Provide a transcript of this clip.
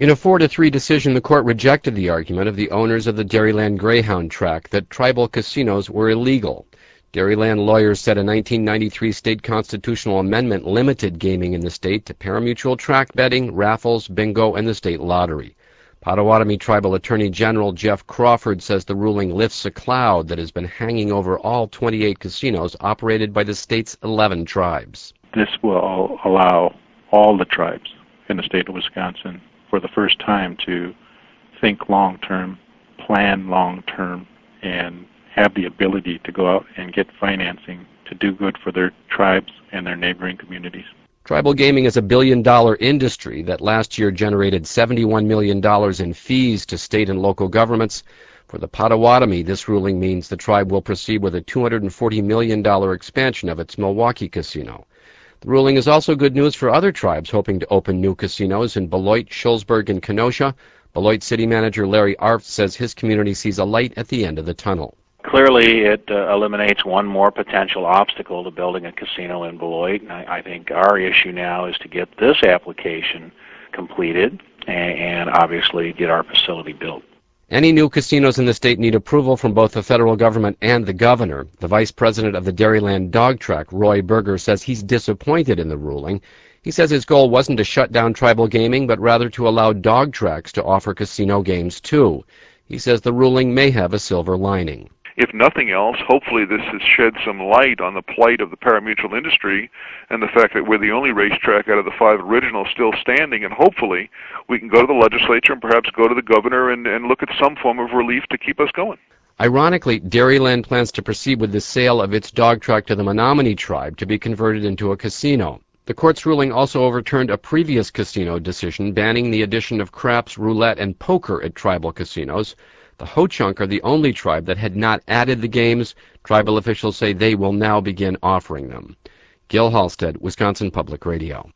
In a 4-3 decision, the court rejected the argument of the owners of the Dairyland Greyhound track that tribal casinos were illegal. Dairyland lawyers said a 1993 state constitutional amendment limited gaming in the state to parimutuel track betting, raffles, bingo, and the state lottery. Potawatomi Tribal Attorney General Jeff Crawford says the ruling lifts a cloud that has been hanging over all 28 casinos operated by the state's 11 tribes. This will allow all the tribes in the state of Wisconsin for the first time to think long-term, plan long-term, and have the ability to go out and get financing to do good for their tribes and their neighboring communities. Tribal gaming is a billion-dollar industry that last year generated $71 million in fees to state and local governments. For the Potawatomi, this ruling means the tribe will proceed with a $240 million expansion of its Milwaukee casino. The ruling is also good news for other tribes hoping to open new casinos in Beloit, Shullsburg, and Kenosha. Beloit City Manager Larry Arft says his community sees a light at the end of the tunnel. Clearly, it eliminates one more potential obstacle to building a casino in Beloit. I think our issue now is to get this application completed and obviously get our facility built. Any new casinos in the state need approval from both the federal government and the governor. The vice president of the Dairyland Dog Track, Roy Berger, says he's disappointed in the ruling. He says his goal wasn't to shut down tribal gaming, but rather to allow dog tracks to offer casino games too. He says the ruling may have a silver lining. If nothing else, hopefully this has shed some light on the plight of the parimutuel industry and the fact that we're the only racetrack out of the 5 originals still standing, and hopefully we can go to the legislature and perhaps go to the governor and look at some form of relief to keep us going. Ironically, Dairyland plans to proceed with the sale of its dog track to the Menominee tribe to be converted into a casino. The court's ruling also overturned a previous casino decision banning the addition of craps, roulette, and poker at tribal casinos. The Ho-Chunk are the only tribe that had not added the games. Tribal officials say they will now begin offering them. Gil Halstead, Wisconsin Public Radio.